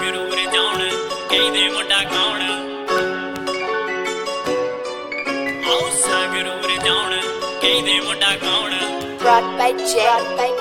ਸੰਗਰੂਰ ਜਾਉਣ ਕਹਿੰਦੇ ਮੁੰਡਾ ਕੌਣ ਆਓ ਸੰਗਰੂਰ ਜਾਉਣ ਕਹਿੰਦੇ ਮੁੰਡਾ ਕੌਣ Brought by J.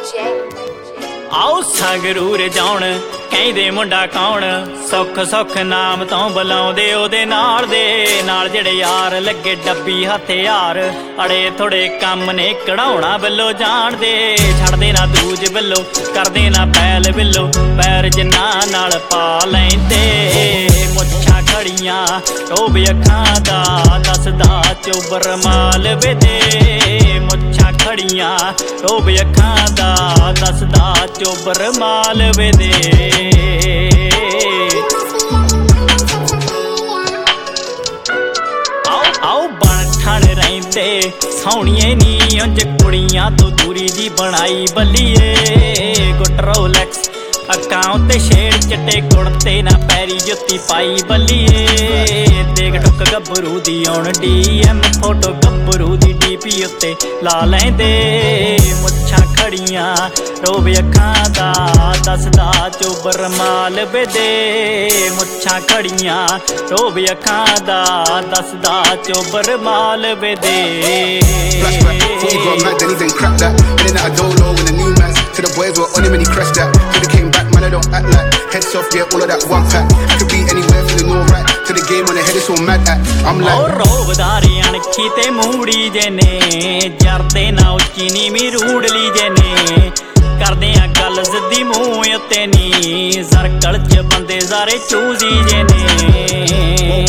ਆਓ ਸੰਗਰੂਰ ਜਾਉਣ ਕਹਿੰਦੇ ਮੁੰਡਾ ਕੌਣ ਸੁੱਖ ਸੁੱਖ ਨਾਮ ਤੋਂ ਬੁਲਾਉਂਦੇ ਉਹਦੇ ਨਾਲ ਦੇ ਨਾਲ ਜਿਹੜੇ ਯਾਰ ਲੱਗੇ ਡੱਬੀ ਹਥਿਆਰ ਅੜੇ ਥੋੜੇ ਕੰਮ ਨੇ ਕਢਾਉਣਾ ਵੱਲੋਂ ਜਾਣਦੇ ਛੱਡਦੇ ਨਾ ਦੂਜ ਵੱਲੋਂ ਕਰਦੇ ਨਾ ਪੈਲ ਵੱਲੋਂ ਪੈਰ ਜਿੰਨਾ ਨਾਲ ਪਾ ਲੈਂਦੇ ਮੁੱਛਾਂ ਖੜੀਆਂ ਰੋਬ ਅੱਖਾਂ ਦਾ ਦੱਸਦਾ ਚੋਬਰ ਮਾਲ ਵੇਦੇ ਮੁੱਛਾਂ ਖੜੀਆਂ ਰੋਬ ਅੱਖਾਂ ਦਾ ਦੱਸਦਾ ਚੋਬਰ ਮਾਲ ਵੇਦੇ ਆਓ ਬਣ ਠਣ ਰਹਿੰਦੇ ਸੋਹਣੀਏ ਨੀ ਉਂਝ ਕੁੜੀਆਂ ਤੋਂ ਦੂਰੀ ਦੀ ਬਣਾਈ ਬੱਲੀਏ ਗੁੱਟ ਰੋਲੈਕਸ ਅੱਖਾਂ ਉੱਤੇ ਸ਼ੇਡ ਚਿੱਟੇ ਕੁੜਤੇ ਨਾ ਪੈਰੀ ਜੁੱਤੀ ਪਾਈ ਬੱਲੀਏ ਦੇਖ ਟੁੱਕ ਗੱਭਰੂ ਦੀ ਆਉਣ DM ਫੋਟੋ ਗੱਭਰੂ ਦੀ DP ਉੱਤੇ ਲਾ ਲੈਂਦੇ ਮੁੱਛਾਂ ਖੜੀਆਂ ਰੋਬ ਅੱਖਾਂ ਦਾ ਦੱਸਦਾ ਚੋਬਰ ਮਾਲ ਵੇਦੇ ਮੁੱਛਾਂ ਖੜੀਆਂ ਰੋਬ ਅੱਖਾਂ ਦਾ ਦੱਸਦਾ ਚੋਬਰ ਮਾਲ ਵੇਦੇ To the boys were on him and he crashed that. To the came back, man, I don't act like. Heads off, yeah, all of that one pack. Could be anywhere, feeling alright. To the game on the head, it's all mad at. I'm like ਰੋਬਦਾਰੀ ਅਣਖੀ ਤੇ ਮੂੜੀ ਜੇ ਨੇ ਜਰਦੇ ਨਾ ਉੱਚੀ ਨੀ ਮੀ ਰੂੜਲੀ ਜੇ ਨੇ ਕਰਦੇ ਆ ਗੱਲ ਸਿੱਧੀ ਮੂੰਹ ਉੱਤੇ ਨੀ ਸਰਕਲ 'ਚ ਬੰਦੇ ਸਾਰੇ ਚੂਜੀ ਜੇ ਨੇ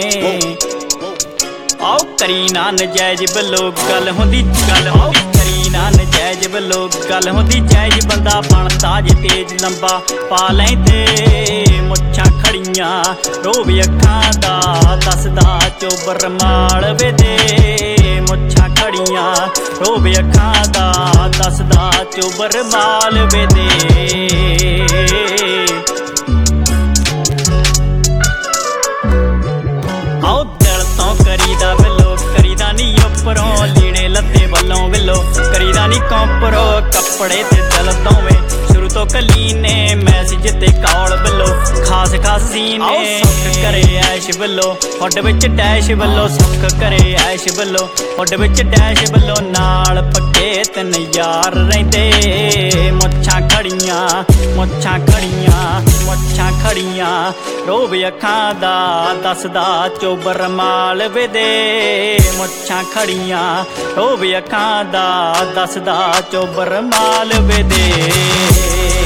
ਆਓ ਕਰੀ ਨਾ ਨਜਾਇਜ਼ ਵੱਲੋਂ ਗੱਲ ਹੁੰਦੀ ਕਰੀ ਨਾ ਨਜਾਇਜ਼ ਵੱਲੋਂ ਗੱਲ ਹੁੰਦੀ ਜਾਇਜ਼ ਬੰਦਾ ਬਣਦਾ ਜੇ ਤੇਜ਼ ਲੰਬਾ ਪਾ ਲੈਂਦੇ ਮੁੱਛਾਂ ਖੜੀਆਂ ਰੋਬ ਅੱਖਾਂ ਦਾ ਦੱਸਦਾ ਚੋਬਰ ਮਾਲ ਵੇਦੇ ਮੁੱਛਾਂ ਖੜੀਆਂ ਰੋਬ ਅੱਖਾਂ ਦਾ ਦੱਸਦਾ ਚੋਬਰ ਮਾਲ ਵੇਦੇ ਆਓ ਦਿਲ ਤੋਂ ਕਰੀਦਾ ਵੱਲੋਂ ਕਰੀਦਾ ਨੀ ਉੱਪਰੋਂ ਲੀੜੇ ਲੱਤੇ ਵੱਲੋਂ ਵੱਲੋਂ ਕਰੀਦਾ ਨੀ ਕੰਪਰੋ ਕੱਪੜੇ ਤੇ ਦਿਲ ਦੋਵੇਂ ਸ਼ੁਰੂ ਤੋਂ ਕਲੀਨੇ ਮੈਸੇਜ ਤੇ ਕਾਲ ਵੱਲੋਂ ਖਾਸ ਖਾਸ ਸੀਨੇ ਸੁੱਖ ਕਰੇ ਐਸ਼ ਵੱਲੋਂ ਹੁੱਡ ਵਿੱਚ ਡੈਸ਼ ਵੱਲੋਂ ਸੁੱਖ ਕਰੇ ਐਸ਼ ਵੱਲੋਂ ਹੁੱਡ ਵਿੱਚ ਡੈਸ਼ ਵੱਲੋਂ ਨਾਲ ਪੱਕੇ ਤਿੰਨ ਯਾਰ ਰਹਿੰਦੇ ਮੁੱਛਾਂ ਖੜੀਆਂ ਮੁੱਛਾਂ ਖੜੀਆਂ ਮੁੱਛਾਂ ਖੜੀਆਂ ਰੋਬ ਅੱਖਾਂ ਦਾ ਦੱਸਦਾ ਚੋਬਰ ਮਾਲ ਵੇਦੇ ਮੁੱਛਾਂ ਖੜੀਆਂ ਰੋਬ ਅੱਖਾਂ ਦਾ ਦੱਸਦਾ ਚੋਬਰ ਮਾਲ ਵੇਦੇ